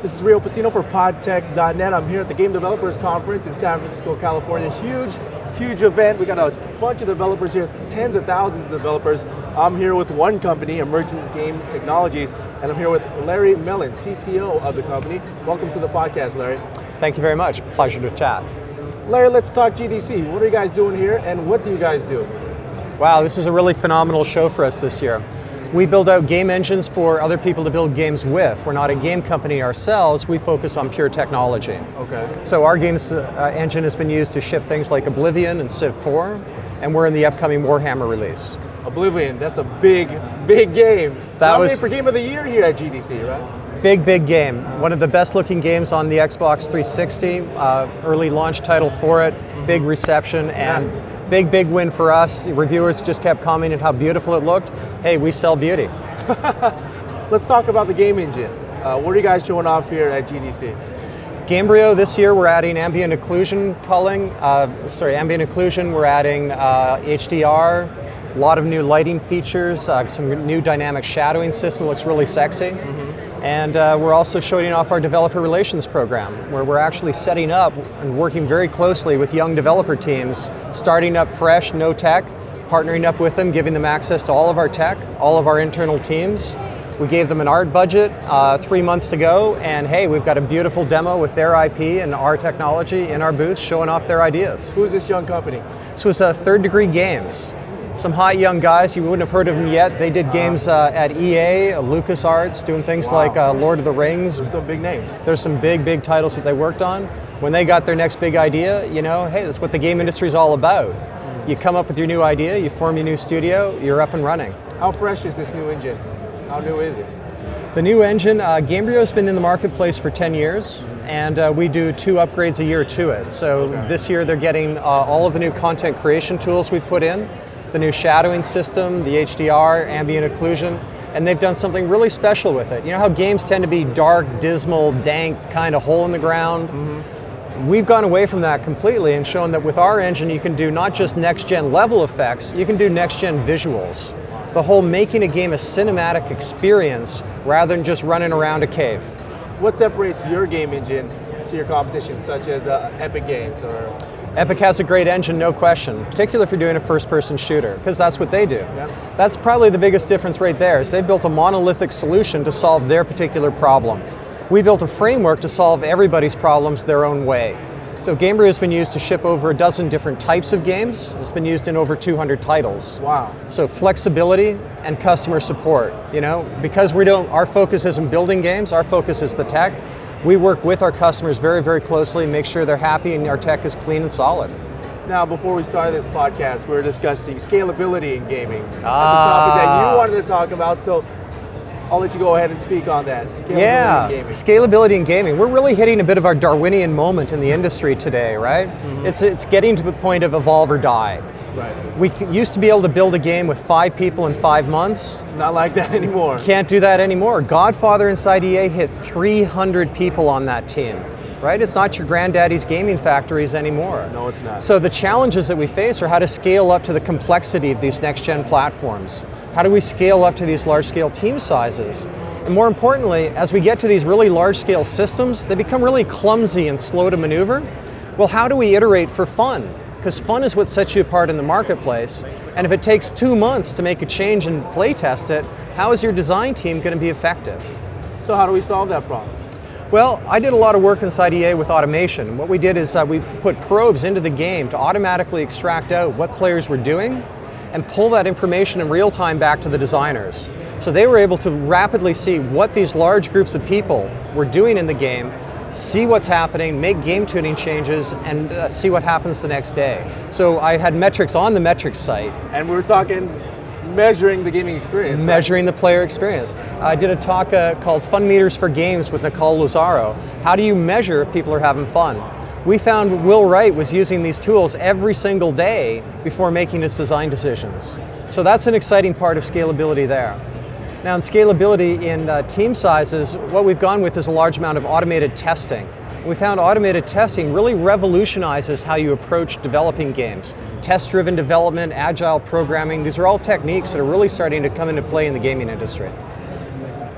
This is Rio Pacino for PodTech.net. I'm here at the Game Developers Conference in San Francisco, California. Huge event. We got a bunch of developers here, tens of thousands of developers. I'm here with one company, Emergent Game Technologies, and I'm here with Larry Mellon, CTO of the company. Welcome to the podcast, Larry. Thank you very much. Pleasure to chat. Larry, let's talk GDC. What are you guys doing here, and what do you guys do? Wow, this is a really phenomenal show for us this year. We build out game engines for other people to build games with. We're not a game company ourselves, we focus on pure technology. Okay. So our games engine has been used to ship things like Oblivion and Civ 4, and we're in the upcoming Warhammer release. Oblivion, that's a big game. That was for Game of the Year here at GDC, right? Big game. One of the best looking games on the Xbox 360, early launch title for it, big reception, and big win for us. Reviewers just kept commenting how beautiful it looked. Hey, we sell beauty. Let's talk about the game engine. What are you guys showing off here at GDC? Gamebryo this year we're adding ambient occlusion culling, ambient occlusion, we're adding HDR, a lot of new lighting features, some new dynamic shadowing system, looks really sexy. And we're also showing off our developer relations program, where we're actually setting up and working very closely with young developer teams, starting up fresh, no tech, partnering up with them, giving them access to all of our tech, all of our internal teams. We gave them an art budget 3 months to go, and hey, we've got a beautiful demo with their IP and our technology in our booth showing off their ideas. Who is this young company? This was Third Degree Games. Some hot young guys, you wouldn't have heard of them yet. They did games at EA, LucasArts, doing things like Lord of the Rings. There's some big names. There's some big titles that they worked on. When they got their next big idea, you know, hey, that's what the game industry is all about. You come up with your new idea, you form your new studio, you're up and running. How fresh is this new engine? How new is it? The new engine, Gamebryo's been in the marketplace for 10 years, and we do 2 upgrades a year to it. So this year they're getting all of the new content creation tools we put in, the new shadowing system, the HDR, ambient occlusion, and they've done something really special with it. You know how games tend to be dark, dismal, dank, kind of hole in the ground? We've gone away from that completely and shown that with our engine you can do not just next-gen level effects, you can do next-gen visuals. The whole making a game a cinematic experience rather than just running around a cave. What separates your game engine to your competition, such as Epic Games or... Epic has a great engine, no question, particularly if you're doing a first-person shooter, because that's what they do. Yep. That's probably the biggest difference right there, is they built a monolithic solution to solve their particular problem. We built a framework to solve everybody's problems their own way. So Gamebryo has been used to ship over a dozen different types of games. It's been used in over 200 titles. Wow. So flexibility and customer support, you know, because our focus isn't building games, our focus is the tech. We work with our customers very closely, make sure they're happy and our tech is clean and solid. Now, before we started this podcast, we were discussing scalability in gaming. That's a topic that you wanted to talk about, so I'll let you go ahead and speak on that. Scalability in gaming. Scalability in gaming. We're really hitting a bit of our Darwinian moment in the industry today, right? It's getting to the point of evolve or die. Right. We used to be able to build a game with 5 people in 5 months. Not like that anymore. Can't do that anymore. Godfather inside EA hit 300 people on that team, right? It's not your granddaddy's gaming factories anymore. No, it's not. So the challenges that we face are how to scale up to the complexity of these next-gen platforms. How do we scale up to these large-scale team sizes? And more importantly, as we get to these really large-scale systems, they become really clumsy and slow to maneuver. Well, how do we iterate for fun? Because fun is what sets you apart in the marketplace. And if it takes 2 months to make a change and play test it, how is your design team going to be effective? So how do we solve that problem? Well, I did a lot of work inside EA with automation. What we did is we put probes into the game to automatically extract out what players were doing and pull that information in real time back to the designers. So they were able to rapidly see what these large groups of people were doing in the game, see what's happening, make game tuning changes, and see what happens the next day. So I had metrics on the metrics site. And we were talking measuring the gaming experience. Measuring the player experience. I did a talk called Fun Meters for Games with Nicole Luzaro. How do you measure if people are having fun? We found Will Wright was using these tools every single day before making his design decisions. So that's an exciting part of scalability there. Now in scalability in team sizes, what we've gone with is a large amount of automated testing. We found automated testing really revolutionizes how you approach developing games. Test-driven development, agile programming, these are all techniques that are really starting to come into play in the gaming industry.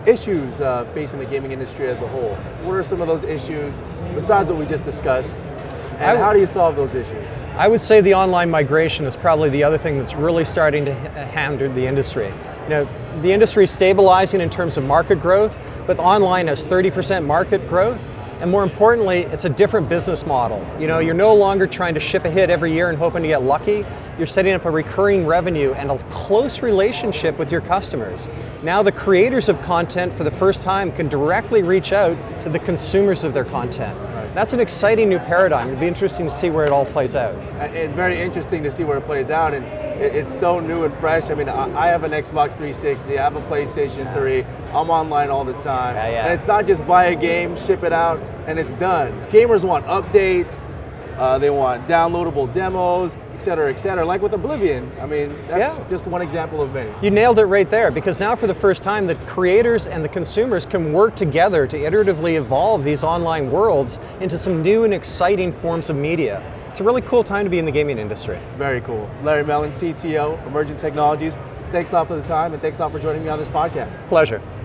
issues facing the gaming industry as a whole. What are some of those issues besides what we just discussed? And how do you solve those issues? I would say the online migration is probably the other thing that's really starting to hamper the industry. You know, the industry is stabilizing in terms of market growth, but online has 30% market growth. And more importantly, it's a different business model. You know, you're no longer trying to ship a hit every year and hoping to get lucky. You're setting up a recurring revenue and a close relationship with your customers. Now the creators of content for the first time can directly reach out to the consumers of their content. That's an exciting new paradigm. It'd be interesting to see where it all plays out. It's very interesting to see where it plays out, and it's so new and fresh. I mean, I have an Xbox 360, I have a PlayStation 3, I'm online all the time. And it's not just buy a game, ship it out, and it's done. Gamers want updates, they want downloadable demos, et cetera, like with Oblivion. I mean, that's just one example of many. You nailed it right there, because now for the first time, the creators and the consumers can work together to iteratively evolve these online worlds into some new and exciting forms of media. It's a really cool time to be in the gaming industry. Very cool. Larry Mellon, CTO, Emergent Technologies. Thanks a lot for the time, and thanks a lot for joining me on this podcast. Pleasure.